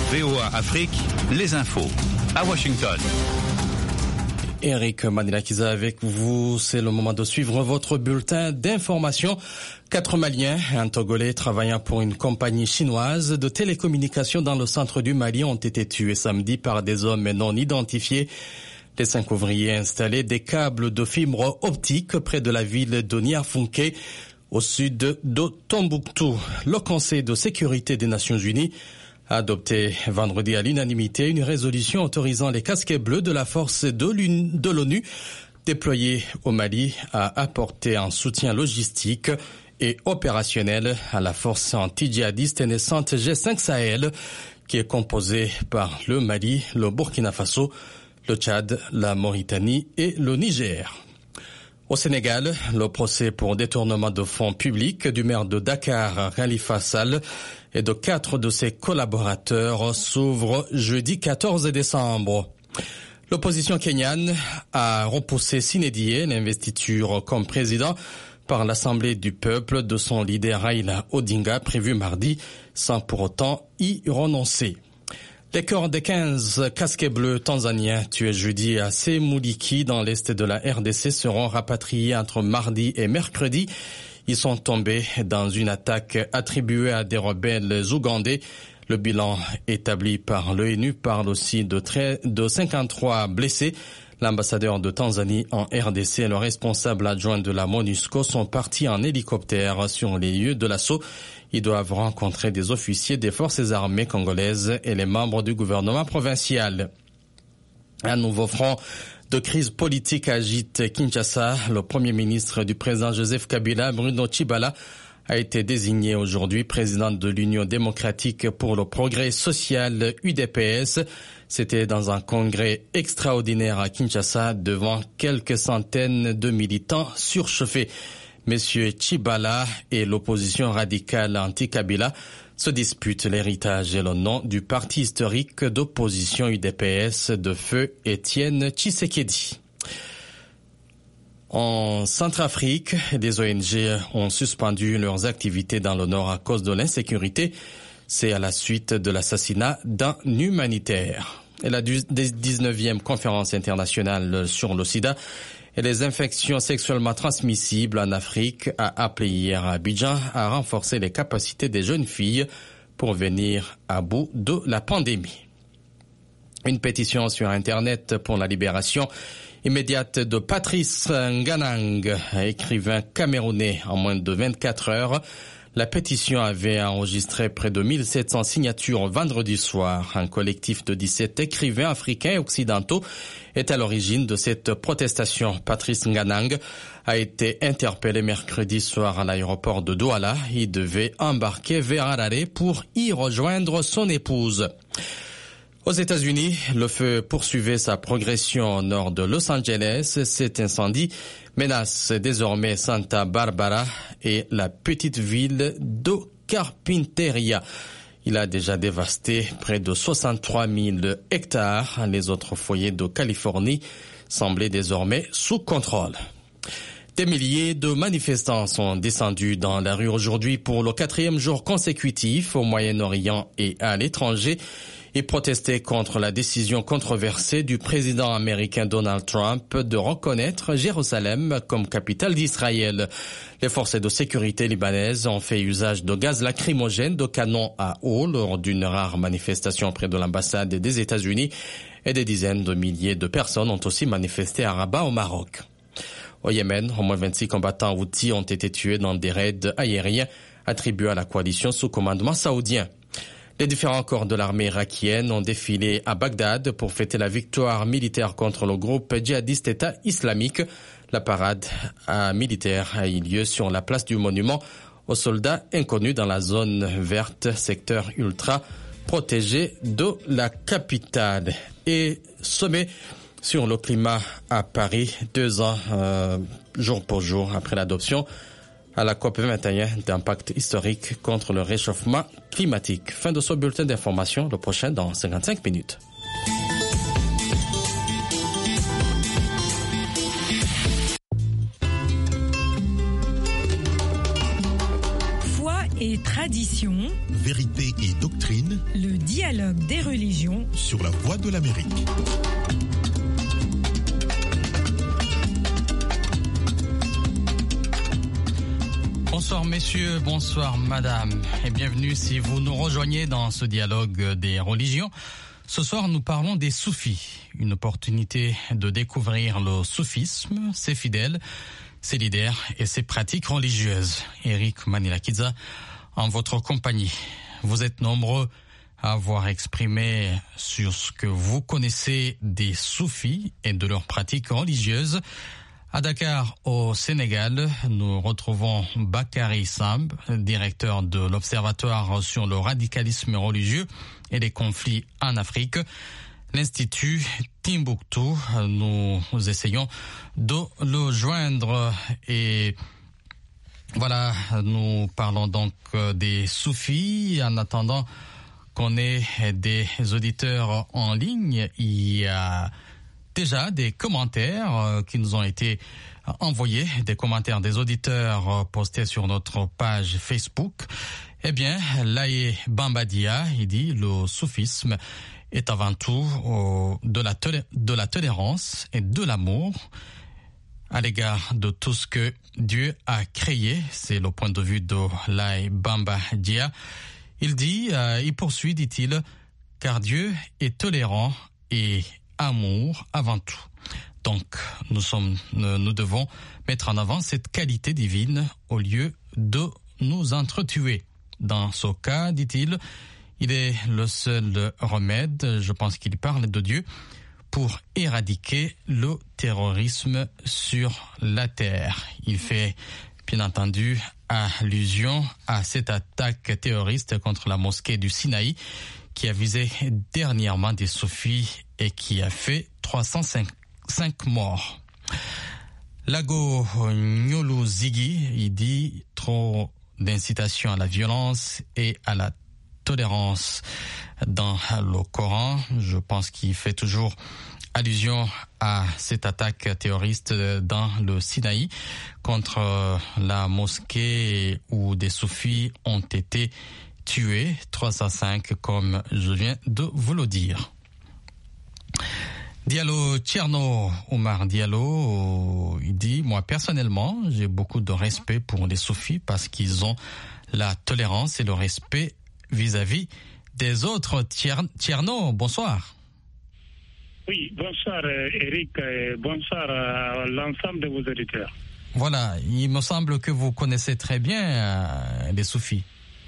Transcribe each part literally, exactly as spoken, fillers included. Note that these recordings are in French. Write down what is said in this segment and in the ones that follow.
V O A Afrique, les infos à Washington. Eric Manilakiza avec vous. C'est le moment de suivre votre bulletin d'information. Quatre Maliens et un Togolais travaillant pour une compagnie chinoise de télécommunications dans le centre du Mali ont été tués samedi par des hommes non identifiés. Les cinq ouvriers installaient des câbles de fibre optique près de la ville de Niafunké, au sud de Tombouctou. Le Conseil de sécurité des Nations Unies a adopté vendredi à l'unanimité une résolution autorisant les casquets bleus de la force de l'ONU déployée au Mali à apporter un soutien logistique et opérationnel à la force anti-djihadiste naissante G cinq Sahel, qui est composée par le Mali, le Burkina Faso, le Tchad, la Mauritanie et le Niger. Au Sénégal, le procès pour détournement de fonds publics du maire de Dakar, Khalifa Sall, et de quatre de ses collaborateurs s'ouvre jeudi quatorze décembre. L'opposition kenyane a repoussé sine die l'investiture comme président par l'Assemblée du peuple de son leader Raila Odinga prévu mardi, sans pour autant y renoncer. Les corps des quinze casquets bleus tanzaniens tués jeudi à Semuliki dans l'est de la R D C seront rapatriés entre mardi et mercredi. Ils sont tombés dans une attaque attribuée à des rebelles ougandais. Le bilan établi par l'ONU parle aussi de, de cinquante-trois blessés. L'ambassadeur de Tanzanie en R D C et le responsable adjoint de la MONUSCO sont partis en hélicoptère sur les lieux de l'assaut. Ils doivent rencontrer des officiers des forces armées congolaises et les membres du gouvernement provincial. Un nouveau front de crise politique agite Kinshasa. Le premier ministre du président Joseph Kabila, Bruno Tshibala, a été désigné aujourd'hui président de l'Union démocratique pour le progrès social U D P S. C'était dans un congrès extraordinaire à Kinshasa devant quelques centaines de militants surchauffés. Monsieur Tshibala et l'opposition radicale anti-Kabila se disputent l'héritage et le nom du parti historique d'opposition U D P S de feu Étienne Tshisekedi. En Centrafrique, des O N G ont suspendu leurs activités dans le nord à cause de l'insécurité. C'est à la suite de l'assassinat d'un humanitaire. Et la dix-neuvième conférence internationale sur le sida et les infections sexuellement transmissibles en Afrique a appelé hier à Abidjan à renforcer les capacités des jeunes filles pour venir à bout de la pandémie. Une pétition sur Internet pour la libération immédiate de Patrice Nganang, écrivain camerounais, en moins de vingt-quatre heures. La pétition avait enregistré près de mille sept cents signatures vendredi soir. Un collectif de dix-sept écrivains africains et occidentaux est à l'origine de cette protestation. Patrice Nganang a été interpellé mercredi soir à l'aéroport de Douala. Il devait embarquer vers Harare pour y rejoindre son épouse. Aux États-Unis, le feu poursuivait sa progression au nord de Los Angeles. Cet incendie menace désormais Santa Barbara et la petite ville de Carpinteria. Il a déjà dévasté près de soixante-trois mille hectares. Les autres foyers de Californie semblaient désormais sous contrôle. Des milliers de manifestants sont descendus dans la rue aujourd'hui pour le quatrième jour consécutif au Moyen-Orient et à l'étranger et protester contre la décision controversée du président américain Donald Trump de reconnaître Jérusalem comme capitale d'Israël. Les forces de sécurité libanaises ont fait usage de gaz lacrymogène, de canons à eau lors d'une rare manifestation près de l'ambassade des États-Unis et des dizaines de milliers de personnes ont aussi manifesté à Rabat au Maroc. Au Yémen, au moins vingt-six combattants houthis ont été tués dans des raids aériens attribués à la coalition sous commandement saoudien. Les différents corps de l'armée irakienne ont défilé à Bagdad pour fêter la victoire militaire contre le groupe djihadiste État islamique. La parade militaire a eu lieu sur la place du monument aux soldats inconnus dans la zone verte, secteur ultra protégé de la capitale. Et sommet sur le climat à Paris, deux ans, euh, jour pour jour après l'adoption à la COP vingt et un d'impact historique contre le réchauffement climatique. Fin de ce bulletin d'information, le prochain dans cinquante-cinq minutes. Foi et et tradition, vérité et doctrine, le dialogue des religions sur la Voix de l'Amérique. Bonsoir messieurs, bonsoir madame et bienvenue si vous nous rejoignez dans ce dialogue des religions. Ce soir nous parlons des soufis, une opportunité de découvrir le soufisme, ses fidèles, ses leaders et ses pratiques religieuses. Eric Manilakidza en votre compagnie. Vous êtes nombreux à avoir exprimé sur ce que vous connaissez des soufis et de leurs pratiques religieuses. À Dakar, au Sénégal, nous retrouvons Bakary Samb, directeur de l'Observatoire sur le radicalisme religieux et les conflits en Afrique, l'Institut Timbuktu. Nous essayons de le joindre et voilà, nous parlons donc des soufis. En attendant qu'on ait des auditeurs en ligne, il y a déjà des commentaires qui nous ont été envoyés, des commentaires des auditeurs postés sur notre page Facebook. Eh bien, Laye Bambadia, il dit le soufisme est avant tout de la, tolé- de la tolérance et de l'amour à l'égard de tout ce que Dieu a créé. C'est le point de vue de Laye Bambadia. Il dit, euh, il poursuit, dit-il, car Dieu est tolérant et amour avant tout. Donc, nous sommes, nous devons mettre en avant cette qualité divine au lieu de nous entretuer. Dans ce cas, dit-il, il est le seul remède, je pense qu'il parle de Dieu, pour éradiquer le terrorisme sur la terre. Il fait, bien entendu, allusion à cette attaque terroriste contre la mosquée du Sinaï qui a visé dernièrement des soufis et qui a fait trois cent cinq morts. Lago Nyolu Ziggy, il dit trop d'incitation à la violence et à la tolérance dans le Coran. Je pense qu'il fait toujours allusion à cette attaque terroriste dans le Sinaï contre la mosquée où des soufis ont été tués, trois cent cinq comme je viens de vous le dire. Diallo Tcherno, Omar Diallo, il dit, moi personnellement, j'ai beaucoup de respect pour les soufis parce qu'ils ont la tolérance et le respect vis-à-vis des autres. Tcherno, bonsoir. Oui, bonsoir Eric, et bonsoir à l'ensemble de vos auditeurs. Voilà, il me semble que vous connaissez très bien euh, les soufis.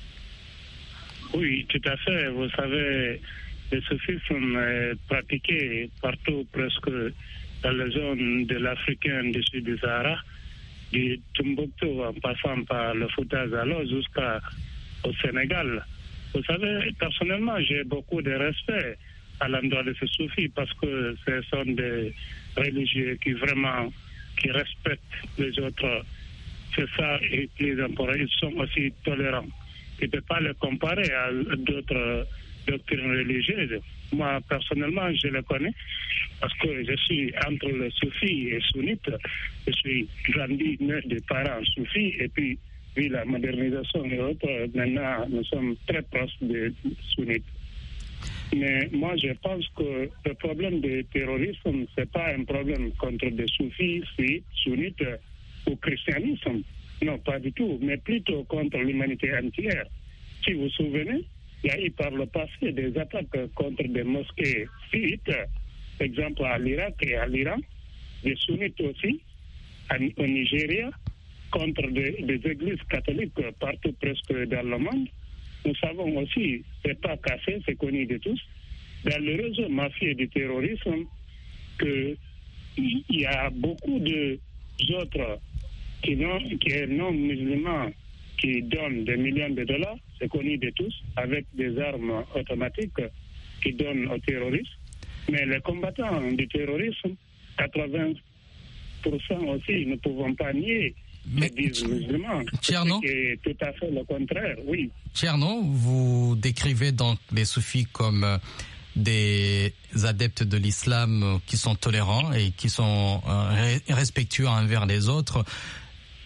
Oui, tout à fait. Vous savez, les soufis sont euh, pratiqués partout, presque dans la zone de l'Africain du sud du Sahara, du Tombouctou en passant par le Fouta Zalo jusqu'au Sénégal. Vous savez, personnellement, j'ai beaucoup de respect à l'endroit de ces soufis parce que ce sont des religieux qui vraiment qui respectent les autres. C'est ça et plus important. Ils sont aussi tolérants. Il ne peut pas le comparer à d'autres doctrines religieuses. Moi, personnellement, je le connais parce que je suis entre les soufis et sunnites. Je suis grandi né de parents soufis et puis, vu la modernisation et autres, maintenant, nous sommes très proches des sunnites. Mais moi, je pense que le problème du terrorisme, ce n'est pas un problème contre des soufis, sunnites ou christianisme. Non, pas du tout, mais plutôt contre l'humanité entière. Si vous vous souvenez, il y a eu par le passé des attaques contre des mosquées chiites, exemple à l'Irak et à l'Iran, des sunnites aussi, au Nigeria, contre des, des églises catholiques partout presque dans le monde. Nous savons aussi, c'est pas caché, c'est connu de tous, dans le réseau mafieux du terrorisme, qu'il y a beaucoup d'autres qui, qui est non musulmans qui donnent des millions de dollars, c'est connu de tous, avec des armes automatiques qui donnent aux terroristes. Mais les combattants du terrorisme, quatre-vingts pour cent aussi, ne pouvons pas nier. Mais disent musulmans, Tcherno, c'est tout à fait le contraire, oui. Tcherno, vous décrivez donc les soufis comme des adeptes de l'islam qui sont tolérants et qui sont respectueux envers les autres.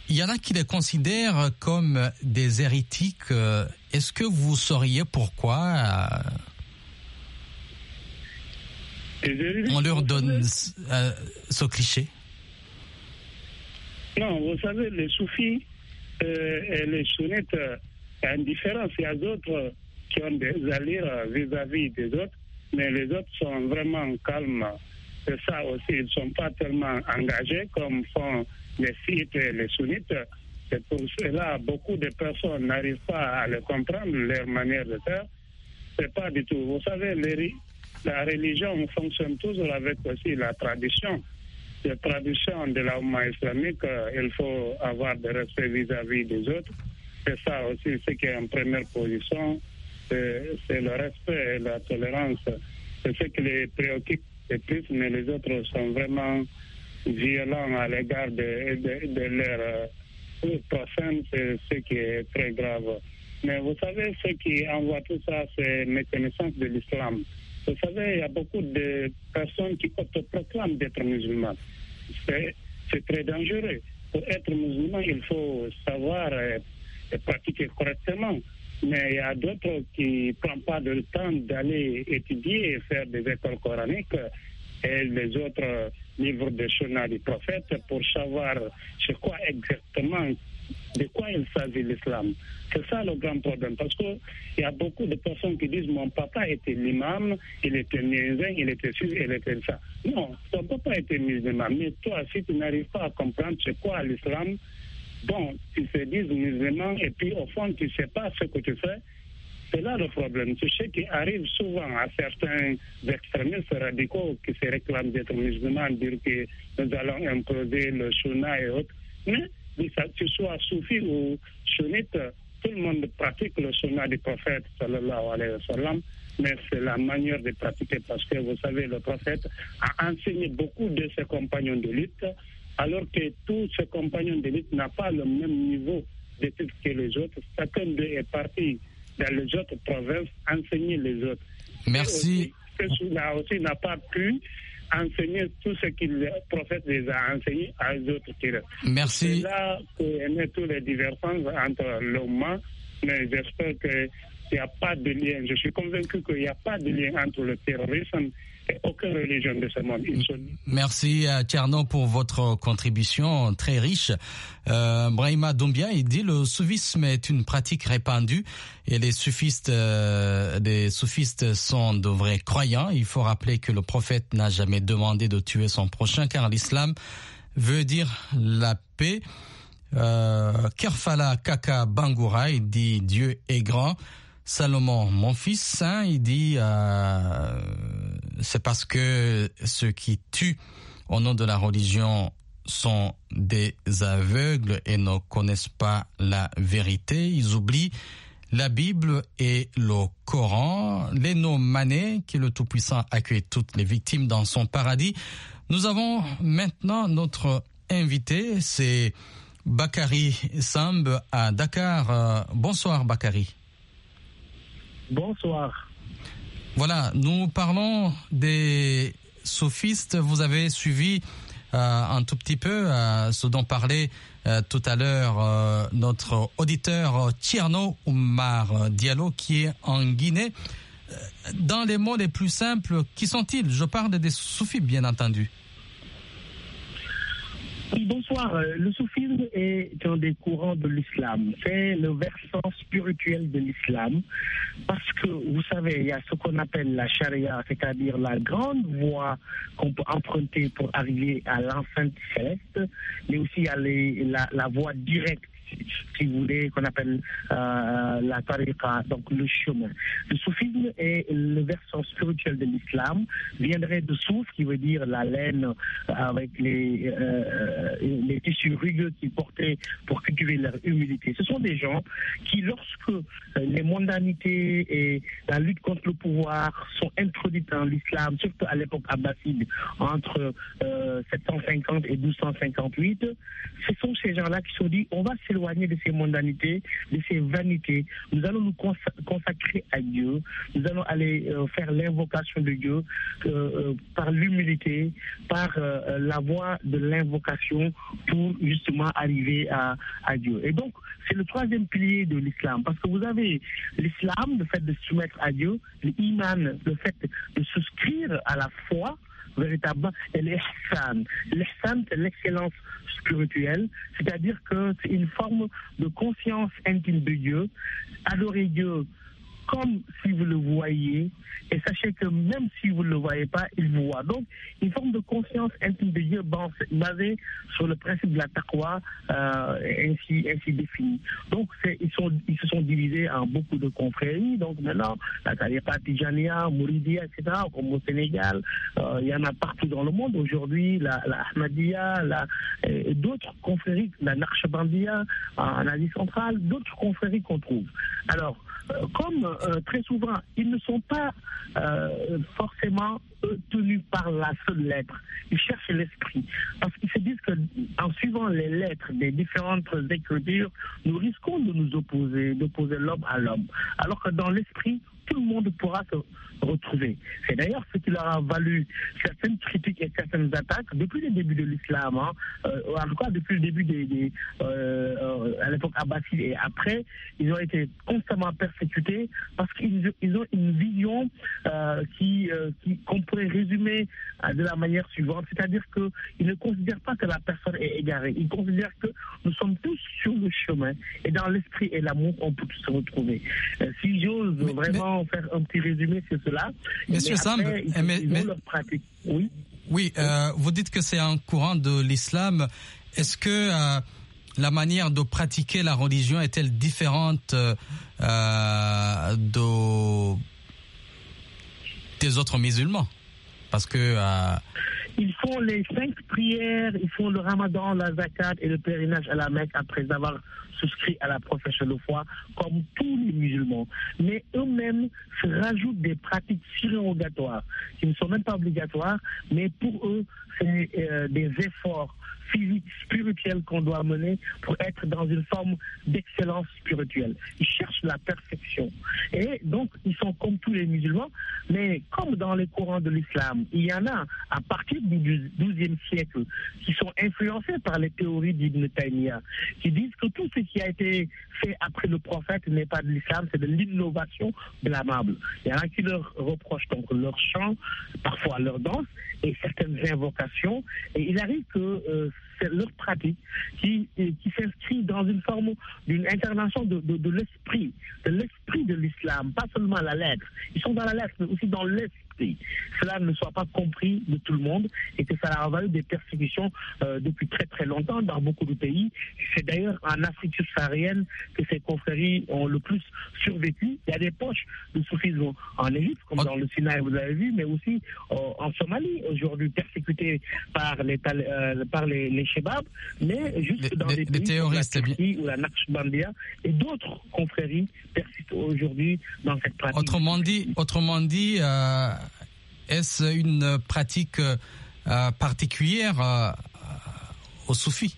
il y en a qui les considèrent comme des hérétiques. Est-ce que vous sauriez pourquoi on leur donne euh, ce cliché? Non, vous savez, les soufis euh, et les sunnites, il y a une différence. Il y a d'autres qui ont des allures vis-à-vis des autres, mais les autres sont vraiment calmes. C'est ça aussi, ils ne sont pas tellement engagés comme font les chiites et les sunnites. C'est pour cela beaucoup de personnes n'arrivent pas à le comprendre, leur manière de faire. C'est pas du tout. Vous savez, les, la religion fonctionne toujours avec aussi la tradition. La tradition de la Oumma islamique, il faut avoir de respect vis-à-vis des autres. C'est ça aussi ce qui est en première position. C'est, c'est le respect et la tolérance. C'est ce qui les préoccupe le plus, mais les autres sont vraiment violents à l'égard de, de, de leurs euh, prochains. C'est ce qui est très grave. Mais vous savez, ce qui envoie tout ça, c'est méconnaissance de l'islam. Vous savez, il y a beaucoup de personnes qui autoproclament d'être musulmans. C'est, c'est très dangereux. Pour être musulman, il faut savoir et, et pratiquer correctement. Mais il y a d'autres qui ne prennent pas le temps d'aller étudier et faire des écoles coraniques et les autres livres de Sunna du prophète pour savoir c'est quoi exactement, de quoi il s'agit l'islam. C'est ça le grand problème, parce qu'il y a beaucoup de personnes qui disent mon papa était l'imam, il était musulman, il était ci, il était ça. Non, ton papa était musulman, mais toi, si tu n'arrives pas à comprendre c'est quoi l'islam, bon, tu te dis musulman et puis au fond tu ne sais pas ce que tu fais. C'est là le problème. C'est ce qui arrive souvent à certains extrémistes radicaux qui se réclament d'être musulmans, dire que nous allons imposer le sunna et autres. Mais que tu sois soufi ou sunnite, tout le monde pratique le sunna du prophète sallallahu alayhi wa sallam, mais c'est la manière de pratiquer parce que vous savez, le prophète a enseigné beaucoup de ses compagnons de lutte, alors que tous ses compagnons de lutte n'ont pas le même niveau d'études que les autres. Chacun d'eux est parti dans les autres provinces enseigner les autres. Merci. Et aussi, celui-là aussi n'a pas pu enseigner tout ce que le prophète les a enseigné à eux autres qui restent. Merci. C'est là qu'il y a tous les divergences entre l'Oumma, mais j'espère qu'il n'y a pas de lien. Je suis convaincu qu'il n'y a pas de lien entre le terrorisme et aucune religion de ce monde. Merci à Tierno pour votre contribution très riche. Euh, Brahima Doumbia, il dit le soufisme est une pratique répandue et les soufistes, euh, les soufistes sont de vrais croyants. Il faut rappeler que le prophète n'a jamais demandé de tuer son prochain car l'islam veut dire la paix. Euh, Kerfala Kaka Bangoura, il dit Dieu est grand. Salomon, mon fils, hein, il dit euh, c'est parce que ceux qui tuent au nom de la religion sont des aveugles et ne connaissent pas la vérité. Ils oublient la Bible et le Coran. Leno Mané, qui est le Tout-Puissant, accueille toutes les victimes dans son paradis. Nous avons maintenant notre invité, c'est Bakary Samb à Dakar. Bonsoir Bakary. Bonsoir. Voilà, nous parlons des soufistes. Vous avez suivi euh, un tout petit peu euh, ce dont parlait euh, tout à l'heure euh, notre auditeur Tierno Oumar Diallo qui est en Guinée. Dans les mots les plus simples, qui sont-ils? Je parle des soufis, bien entendu. Bonsoir. Le soufisme est un des courants de l'islam. C'est le versant spirituel de l'islam. Parce que, vous savez, il y a ce qu'on appelle la charia, c'est-à-dire la grande voie qu'on peut emprunter pour arriver à l'enceinte céleste, mais aussi il y a les, la, la voie directe, si vous voulez, qu'on appelle euh, la tariqa, donc le chemin. Le soufisme est le versant spirituel de l'islam, viendrait de souf, qui veut dire la laine avec les, euh, les tissus rugueux qu'ils portaient pour cultiver leur humilité. Ce sont des gens qui, lorsque les mondanités et la lutte contre le pouvoir sont introduites dans l'islam, surtout à l'époque abbasside, entre euh, sept cent cinquante et douze cent cinquante-huit, ce sont ces gens-là qui se sont dit on va s'éloigner s'éloigner de ces mondanités, de ces vanités. Nous allons nous consacrer à Dieu. Nous allons aller euh, faire l'invocation de Dieu euh, euh, par l'humilité, par euh, la voie de l'invocation pour justement arriver à, à Dieu. Et donc, c'est le troisième pilier de l'islam. Parce que vous avez l'islam, le fait de se soumettre à Dieu, l'iman, le fait de souscrire à la foi, véritablement, et l'ihsan. L'ihsan, c'est l'excellence spirituelle, c'est-à-dire que c'est une forme de conscience intime de Dieu, adorer Dieu comme si vous le voyez, et sachez que même si vous ne le voyez pas, il vous voit. Donc, une forme de conscience intime de Dieu basée sur le principe de la taqwa, euh, ainsi, ainsi défini. Donc, c'est, ils, sont, ils se sont divisés en beaucoup de confréries. Donc, maintenant, la Tariqa Tijaniya, Mouridia, et cetera, comme au Sénégal, euh, il y en a partout dans le monde. Aujourd'hui, la, la Ahmadiyya, la, et d'autres confréries, la Naqshbandiya en Asie centrale, d'autres confréries qu'on trouve. Alors, euh, comme euh, très souvent, ils ne sont pas euh, forcément eux, tenus par la seule lettre. Ils cherchent l'esprit. Parce qu'ils se disent qu'en suivant les lettres des différentes écritures, nous risquons de nous opposer, d'opposer l'homme à l'homme. Alors que dans l'esprit, tout le monde pourra se retrouver. C'est d'ailleurs ce qui leur a valu certaines critiques et certaines attaques depuis le début de l'islam, hein, euh, en tout cas depuis le début des, des euh, euh, à l'époque abbasside et après, ils ont été constamment persécutés parce qu'ils ils ont une vision euh, qui, euh, qui qu'on pourrait résumer euh, de la manière suivante, c'est-à-dire qu'ils ne considèrent pas que la personne est égarée, ils considèrent que nous sommes tous sur le chemin et dans l'esprit et l'amour on peut tous se retrouver. Euh, si j'ose mais, vraiment mais... faire un petit résumé sur cela. Monsieur Samb, mais, mais, oui, oui euh, vous dites que c'est un courant de l'islam. Est-ce que euh, la manière de pratiquer la religion est-elle différente euh, de, des autres musulmans? Parce que euh, ils font les cinq prières, ils font le ramadan, la zakat et le pèlerinage à la Mecque après avoir souscrit à la profession de foi, comme tous les musulmans. Mais eux-mêmes se rajoutent des pratiques surrogatoires, qui ne sont même pas obligatoires, mais pour eux, c'est euh, des efforts physiques, spirituels qu'on doit mener pour être dans une forme d'excellence spirituelle. Ils cherchent la perfection. Et donc, ils sont comme tous les musulmans, mais comme dans les courants de l'islam, il y en a à partir du douzième siècle qui sont influencés par les théories d'Ibn Taymiyyah, qui disent que tout ce qui a été fait après le prophète n'est pas de l'islam, c'est de l'innovation blâmable. Il y en a qui leur reprochent donc leur chant, parfois leur danse et certaines invocations, et il arrive que euh, c'est leur pratique qui, qui s'inscrit dans une forme d'une intervention de, de, de l'esprit, de l'esprit de l'islam, pas seulement la lettre. Ils sont dans la lettre, mais aussi dans l'esprit. Cela ne soit pas compris de tout le monde et que ça a valu des persécutions euh, depuis très très longtemps dans beaucoup de pays. C'est d'ailleurs en Afrique subsaharienne que ces confréries ont le plus survécu. Il y a des poches de soufisme en Égypte, comme okay. dans le Sinaï, vous avez vu, mais aussi euh, en Somalie, aujourd'hui persécutés par les, euh, par les, les Shebabs, mais juste les, dans les, des pays comme la Turquie ou la Naqshbandiya et d'autres confréries persistent aujourd'hui dans cette pratique. Autrement dit, autrement dit euh, est-ce une pratique euh, particulière euh, aux soufis?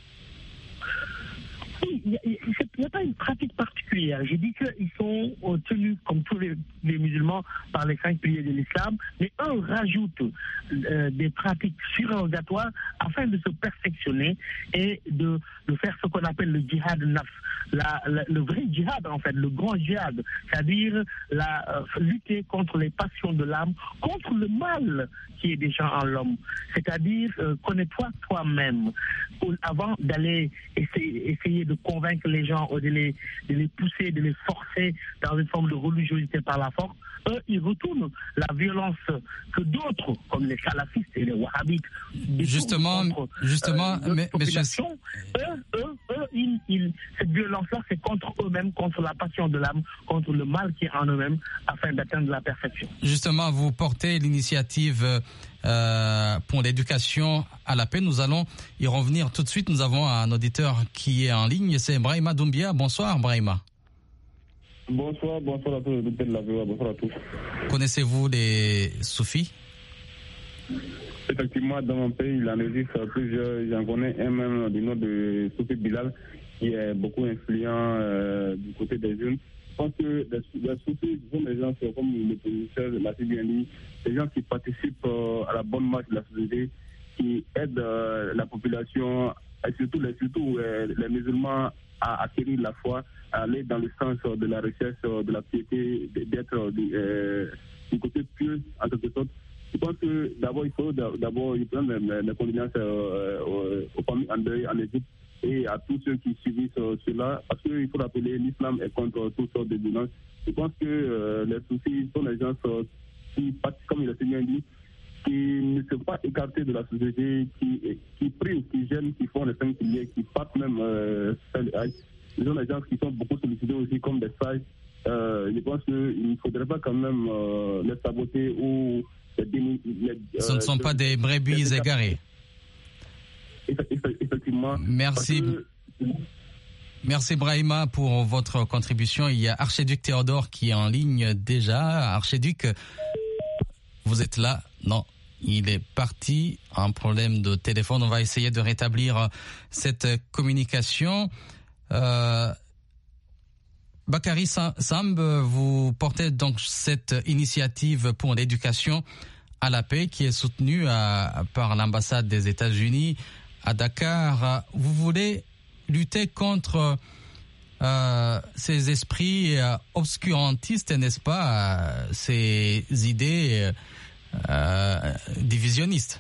Il n'y a pas une pratique particulière. Je dis qu'ils sont tenus, comme tous les, les musulmans, par les cinq piliers de l'islam, mais eux rajoutent euh, des pratiques surrogatoires afin de se perfectionner et de, de faire ce qu'on appelle le djihad nafs, la, la, le vrai djihad en fait, le grand djihad, c'est-à-dire la, euh, lutter contre les passions de l'âme, contre le mal qui est déjà en l'homme, c'est-à-dire euh, connais-toi toi-même avant d'aller essayer, essayer de convaincre les gens ou de les, de les pousser, de les forcer dans une forme de religiosité par la force. Eux, ils retournent la violence que d'autres, comme les salafistes et les wahhabites, justement, contre, justement, euh, mais, mais je... eux, eux, eux, ils, ils, cette violence-là, c'est contre eux-mêmes, contre la passion de l'âme, contre le mal qui est en eux-mêmes, afin d'atteindre la perfection. Justement, vous portez l'initiative euh, pour l'éducation à la paix. Nous allons y revenir tout de suite. Nous avons un auditeur qui est en ligne, c'est Brahima Doumbia. Bonsoir, Brahima. Bonsoir, bonsoir à tous, bonsoir à tous. Connaissez-vous les soufis? Effectivement, dans mon pays, il en existe plusieurs. J'en connais un même du nom de Soufi Bilal, qui est beaucoup influent euh, du côté des jeunes. Je pense que les Soufis sont des gens, comme le professeur l'a si bien dit, des gens qui participent euh, à la bonne marche de la société, qui aident euh, la population, et surtout, les, surtout euh, les musulmans, à acquérir la foi, à aller dans le sens euh, de la recherche, euh, de la piété, d'être euh, du, euh, du côté pieux, en quelque sorte. Je pense que d'abord, il faut d'abord prendre les, les condoléances euh, aux, aux familles en deuil en Égypte et à tous ceux qui subissent euh, cela, parce qu'il faut rappeler l'islam est contre toutes sortes de violences. Je pense que euh, les soucis sont les gens euh, qui, comme il a bien dit, qui ne sont pas écartés de la société, qui, qui prient, qui gênent, qui font les cinq piliers, qui partent même euh, ce sont des gens qui sont beaucoup sollicités aussi comme des sages. Euh, je pense qu'il ne faudrait pas quand même euh, les saboter ou les, les, euh, ce ne sont pas des brebis égarées. Effectivement. Merci. Que... Merci Brahima pour votre contribution. Il y a Archiduc Théodore qui est en ligne déjà. Archiduc, vous êtes là? Non, il est parti. Un problème de téléphone. On va essayer de rétablir cette communication. Euh, Bakary Samb, vous portez donc cette initiative pour l'éducation à la paix qui est soutenue à, par l'ambassade des États-Unis à Dakar. Vous voulez lutter contre euh, ces esprits euh, obscurantistes, n'est-ce pas, euh, ces idées euh, divisionnistes?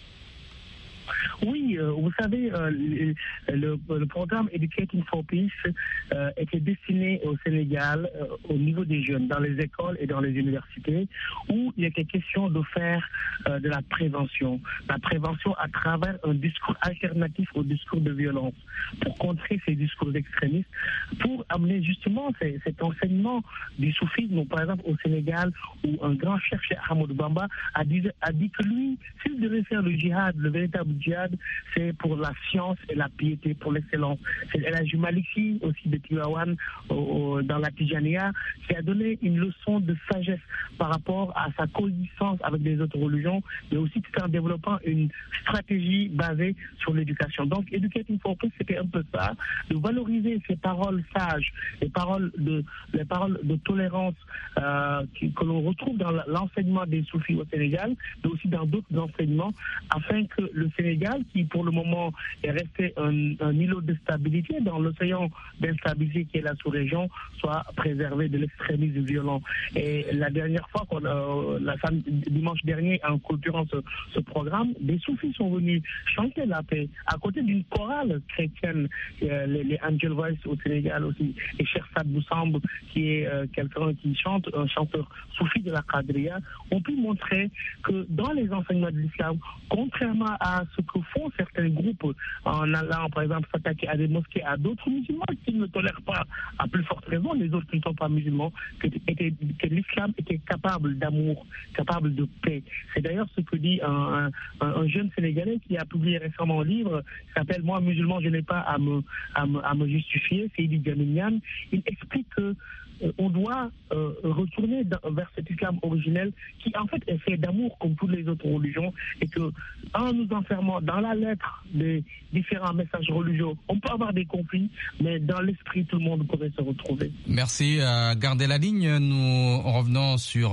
Oui, euh, vous savez, euh, le, le, le programme Educating for Peace euh, était destiné au Sénégal euh, au niveau des jeunes, dans les écoles et dans les universités, où il était question de faire euh, de la prévention. La prévention à travers un discours alternatif au discours de violence, pour contrer ces discours extrémistes, pour amener justement ces, cet enseignement du soufisme, par exemple au Sénégal, où un grand chef, Cheikh Ahmadou Bamba, a dit, a dit que lui, s'il devait faire le djihad, le véritable djihad, c'est pour la science et la piété, pour l'excellence. C'est El Hadji Malick Sy, aussi de Tivaouane, dans la Tijaniya, qui a donné une leçon de sagesse par rapport à sa coexistence avec les autres religions, mais aussi tout en développant une stratégie basée sur l'éducation. Donc, Educating for Peace, c'était un peu ça, de valoriser ces paroles sages, les paroles de, les paroles de tolérance euh, qui, que l'on retrouve dans l'enseignement des soufis au Sénégal, mais aussi dans d'autres enseignements, afin que le Sénégal, qui pour le moment est resté un, un îlot de stabilité dans l'océan d'instabilité qui est la sous-région, soit préservé de l'extrémisme violent. Et la dernière fois, qu'on a, la, dimanche dernier, en clôturant ce, ce programme, des soufis sont venus chanter la paix à côté d'une chorale chrétienne, euh, les, les Angel Voice au Sénégal aussi, et Cheikh Saad Bou Samb, qui est euh, quelqu'un qui chante, un chanteur soufi de la Qadriya, ont pu montrer que dans les enseignements de l'islam, contrairement à ce que font certains groupes en allant, par exemple, s'attaquer à des mosquées, à d'autres musulmans qui ne tolèrent pas, à plus forte raison, les autres qui ne sont pas musulmans, que, que l'islam était capable d'amour, capable de paix. C'est d'ailleurs ce que dit un, un, un jeune Sénégalais qui a publié récemment un livre qui s'appelle « Moi, musulman, je n'ai pas à me, à me, à me justifier », c'est Idi Jaminian. Il explique que Euh, on doit euh, retourner dans, vers cet islam originel qui en fait est fait d'amour comme toutes les autres religions, et que en nous enfermant dans la lettre des différents messages religieux, on peut avoir des conflits, mais dans l'esprit tout le monde pourrait se retrouver. Merci. Euh, gardez la ligne. Nous revenons sur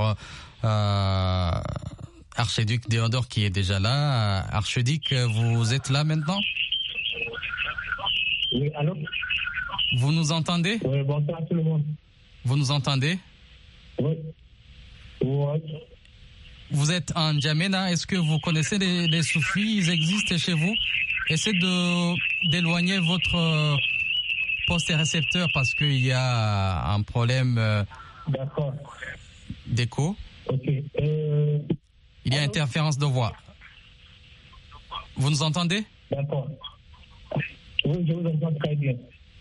euh, Archiduc Théodore qui est déjà là. Archiduc, vous êtes là maintenant? Oui, allô? Vous nous entendez? Oui, bonsoir tout le monde. Vous nous entendez? Oui. Oui. Vous êtes en N'Djamena. Est-ce que vous connaissez les, les soufis? Ils existent chez vous? Essayez de, d'éloigner votre poste et récepteur parce qu'il y a un problème D'accord. d'écho. Ok. Euh... Il y a interférence de voix. Vous nous entendez? D'accord. Oui, je vous entends très bien.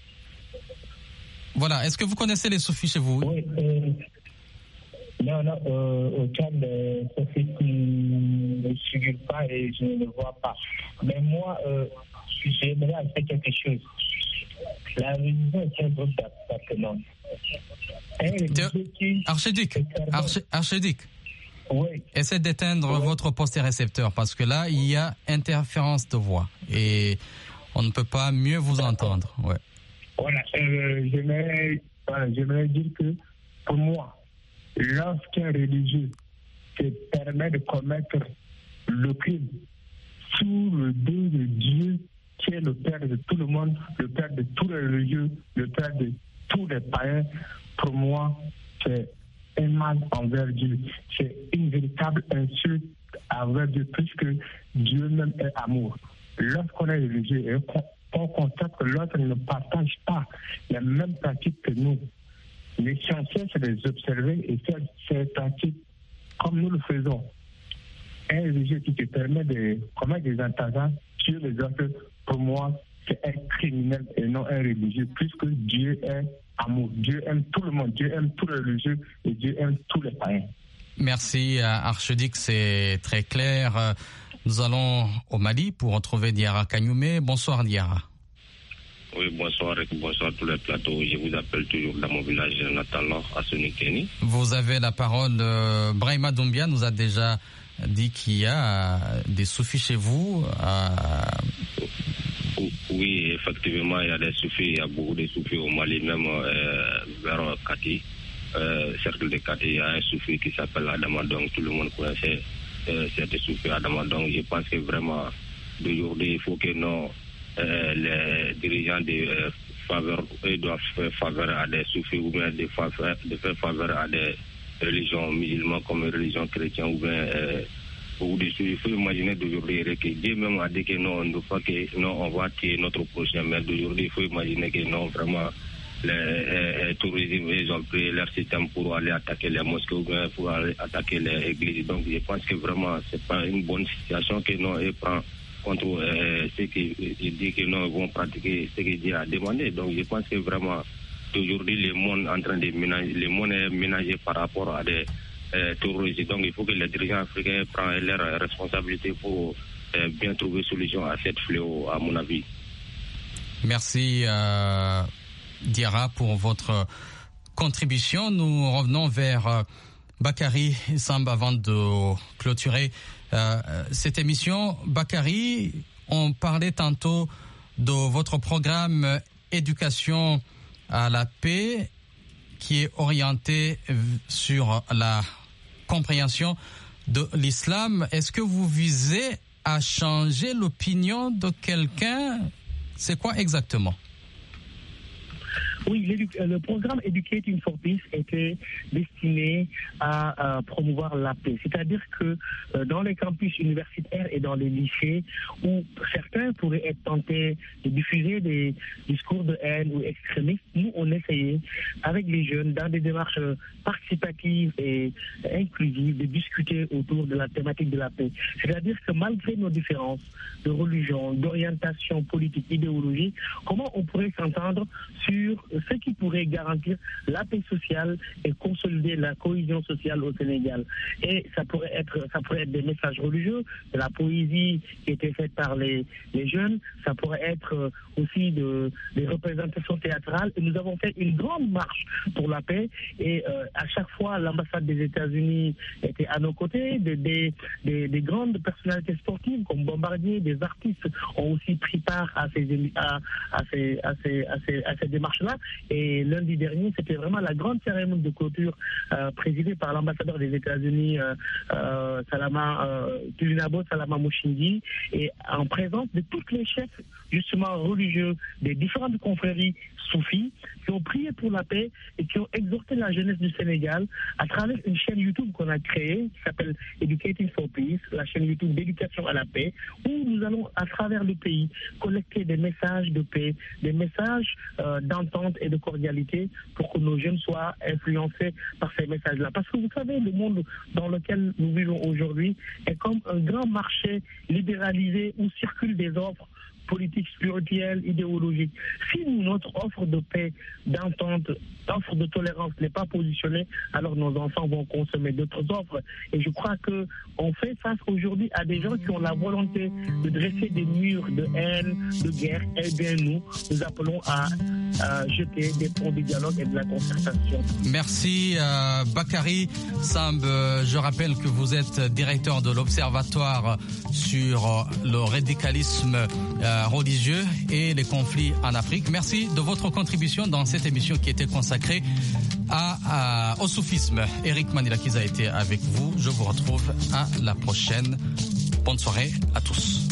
Voilà. Est-ce que vous connaissez les soufis chez vous? Oui. Euh, non, non. Euh, au Tchad, les soufis ne me suivent pas et je ne le vois pas. Mais moi, euh, j'aimerais ajouter quelque chose. La religion est un groupe d'appartenance. Archiduc, Archiduc, Oui. Essayez d'éteindre oui. votre poste récepteur parce que là, il y a interférence de voix et on ne peut pas mieux vous entendre. Ouais. Voilà, euh, j'aimerais, voilà, j'aimerais dire que pour moi, lorsqu'un religieux se permet de commettre le crime sous le dos de Dieu, qui est le Père de tout le monde, le Père de tous les religieux, le Père de tous les païens, pour moi, c'est un mal envers Dieu. C'est une véritable insulte envers Dieu, puisque Dieu même est amour. Lorsqu'on est religieux et qu'on constate que l'autre ne partage pas les mêmes pratiques que nous, l'essentiel, c'est de les observer et faire ces pratiques comme nous le faisons. Un religieux qui te permet de commettre des attentats sur les autres, pour moi, c'est un criminel et non un religieux, puisque Dieu est amour. Dieu aime tout le monde, Dieu aime tous les religieux et Dieu aime tous les païens. Merci, Archduc, c'est très clair. Nous allons au Mali pour retrouver Diarra Kagnoumé. Bonsoir, Diarra. Oui, bonsoir et bonsoir à tous les plateaux. Je vous appelle toujours dans mon village natal à Sonikeni. Vous avez la parole. Brahima Doumbia nous a déjà dit qu'il y a des soufis chez vous. À... Oui, effectivement, il y a des soufis. Il y a beaucoup de soufis au Mali, même euh, vers Kati, euh, cercle de Kati. Il y a un soufi qui s'appelle Adamadong. Tout le monde connaissait euh, cette soufi Adamadong. Je pense que vraiment, d'aujourd'hui, il faut que nos euh, les dirigeants de euh, faveur, eux doivent faire faveur à des soufis ou bien de, faveur, de faire faveur à des religions musulmanes comme religion chrétienne ou bien euh, ou des il faut imaginer d'aujourd'hui que Dieu même a dit que non, on ne pas que non, on va tuer notre prochain, mais d'aujourd'hui il faut imaginer que non, vraiment les touristes ils ont pris leur système pour aller attaquer les mosquées ou bien pour aller attaquer les églises. Donc je pense que vraiment c'est pas une bonne situation que non ils prennent contre euh, ceux qui disent que non ils vont pratiquer ce que Dieu a demandé. Donc je pense que vraiment aujourd'hui le monde en train de ménager, le monde est ménagé par rapport à des euh, terroristes. Donc il faut que les dirigeants africains prennent leurs responsabilités pour euh, bien trouver solution à cette fléau, à mon avis. Merci euh, Diarra pour votre contribution. Nous revenons vers euh, Bakary Samba avant de clôturer euh, cette émission. Bakary, on parlait tantôt de votre programme éducation à la paix qui est orienté sur la compréhension de l'islam. Est-ce que vous visez à changer l'opinion de quelqu'un? C'est quoi exactement? Oui, le programme Educating for Peace était destiné à, à promouvoir la paix. C'est-à-dire que euh, dans les campus universitaires et dans les lycées, où certains pourraient être tentés de diffuser des discours de haine ou extrémistes, nous, on essayait, avec les jeunes, dans des démarches participatives et inclusives, de discuter autour de la thématique de la paix. C'est-à-dire que malgré nos différences de religion, d'orientation politique, idéologie, comment on pourrait s'entendre sur ce qui pourrait garantir la paix sociale et consolider la cohésion sociale au Sénégal. Et ça pourrait être, ça pourrait être des messages religieux, de la poésie qui était faite par les, les jeunes, ça pourrait être aussi de, des représentations théâtrales. Et nous avons fait une grande marche pour la paix et euh, à chaque fois l'ambassade des États-Unis était à nos côtés, des, des, des, des grandes personnalités sportives comme Bombardier, des artistes ont aussi pris part à ces, à, à ces, à ces, à ces, à ces démarches-là. Et lundi dernier, c'était vraiment la grande cérémonie de clôture euh, présidée par l'ambassadeur des États-Unis, euh, euh, Salama euh, Tulinabo Salama Mouchindi, et en présence de tous les chefs justement religieux des différentes confréries soufis qui ont prié pour la paix et qui ont exhorté la jeunesse du Sénégal à travers une chaîne YouTube qu'on a créée qui s'appelle Educating for Peace, la chaîne YouTube d'éducation à la paix, où nous allons à travers le pays collecter des messages de paix, des messages euh, d'entente et de cordialité pour que nos jeunes soient influencés par ces messages-là. Parce que vous savez, le monde dans lequel nous vivons aujourd'hui est comme un grand marché libéralisé où circulent des offres politique, spirituelle, idéologique. Si notre offre de paix, d'entente, offre de tolérance n'est pas positionnée, alors nos enfants vont consommer d'autres offres. Et je crois que on fait face aujourd'hui à des gens qui ont la volonté de dresser des murs de haine, de guerre. Eh bien, nous, nous appelons à, à jeter des ponts du dialogue et de la concertation. Merci, euh, Bakary Samb. Je rappelle que vous êtes directeur de l'Observatoire sur le radicalisme euh, religieux et les conflits en Afrique. Merci de votre contribution dans cette émission qui était consacrée à, à, au soufisme. Eric Manilakiza a été avec vous. Je vous retrouve à la prochaine. Bonne soirée à tous.